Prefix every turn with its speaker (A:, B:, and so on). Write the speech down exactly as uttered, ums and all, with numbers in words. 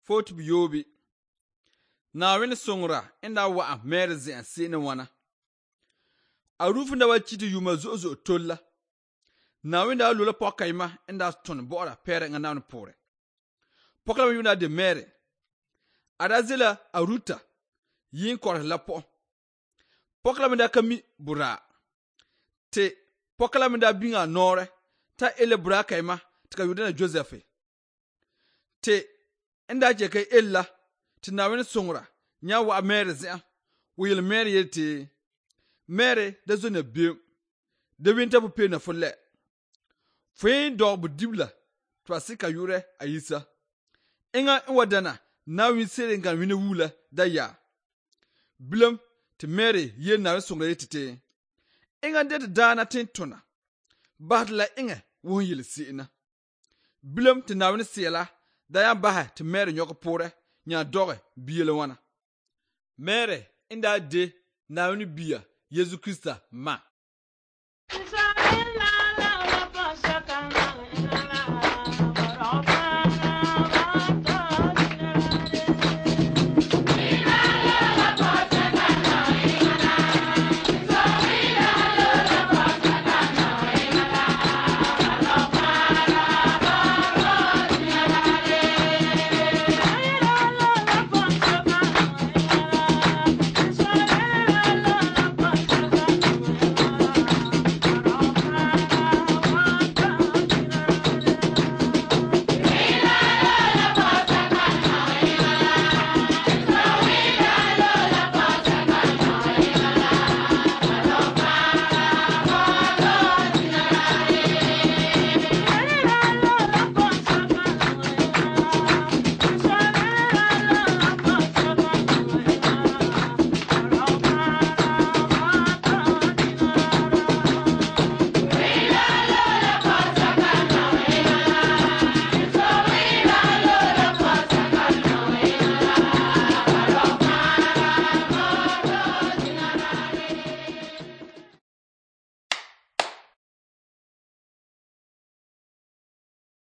A: fot bi yobi. Nawin songra inda wa mere zin sine wana. A rufu da wa chiti yuma zo zo tolla. Nawin da lula poka ima inda ton bora pere nga nawin pore. Pokla mi yuna de mere. Ada zila a ruta yin kor la po. Pokla mi da kami bura. Te pokla mi da binga nore ta ele bura kaima tika yudena Joseph. Te inda je kai ella ti nawin songra nya wa mere zin. Wil mere yete mere da zo na biu. Da winta pupe na fulle. Fwe dog bu dibla twa sika yure ayisa. Inga wadana na win sere ngan win wula da ya. Bilam ti mere ye na songra yete. Inga det dana tin tuna. Batla inga won yil sina. Bilam ti na win sela da ya baha ti mere nyoko pore nya doge biyele wana. Mere inda de na win biya Yesu Krista ma.